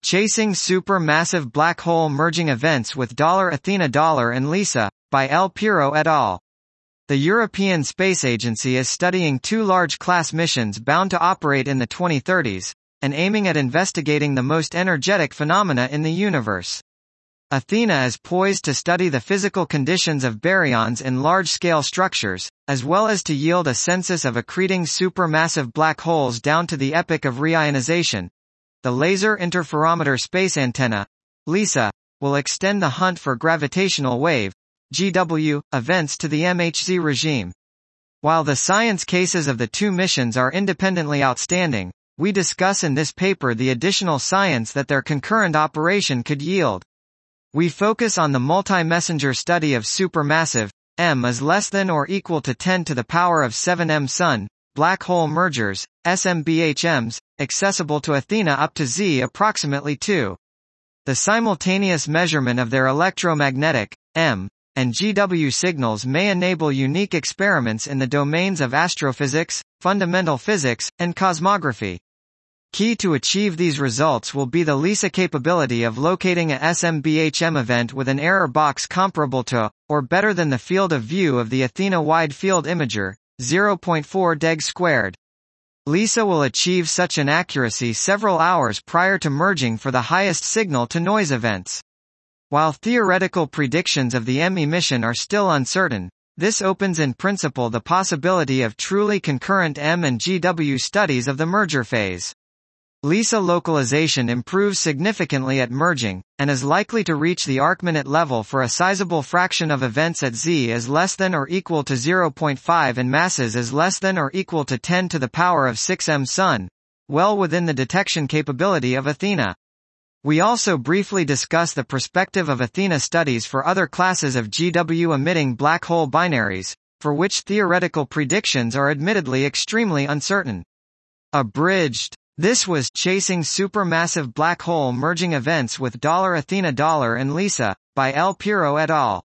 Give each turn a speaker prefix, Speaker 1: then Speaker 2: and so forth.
Speaker 1: Chasing Supermassive Black Hole Merging Events with Athena and LISA, by L. Piro et al. The European Space Agency is studying two large class missions bound to operate in the 2030s, and aiming at investigating the most energetic phenomena in the universe. Athena is poised to study the physical conditions of baryons in large-scale structures, as well as to yield a census of accreting supermassive black holes down to the epoch of reionization. The Laser Interferometer Space Antenna, LISA, will extend the hunt for gravitational wave, GW, events to the MHZ regime. While the science cases of the two missions are independently outstanding, we discuss in this paper the additional science that their concurrent operation could yield. We focus on the multi-messenger study of supermassive, m is less than or equal to 10 to the power of 7 m Sun, black hole mergers, SMBHMs, accessible to Athena up to Z approximately 2. The simultaneous measurement of their electromagnetic, m, and GW signals may enable unique experiments in the domains of astrophysics, fundamental physics, and cosmography. Key to achieve these results will be the LISA capability of locating a SMBHM event with an error box comparable to, or better than the field of view of the Athena Wide Field Imager, 0.4 deg squared. LISA will achieve such an accuracy several hours prior to merging for the highest signal-to-noise events. While theoretical predictions of the M emission are still uncertain, this opens in principle the possibility of truly concurrent M and GW studies of the merger phase. LISA localization improves significantly at merging, and is likely to reach the arcminute level for a sizable fraction of events at Z is less than or equal to 0.5 and masses is less than or equal to 10 to the power of 6 m Sun, well within the detection capability of Athena. We also briefly discuss the perspective of Athena studies for other classes of GW-emitting black hole binaries, for which theoretical predictions are admittedly extremely uncertain. Abridged. This was Chasing Supermassive Black Hole Merging Events with Athena and LISA, by L. Piro et al.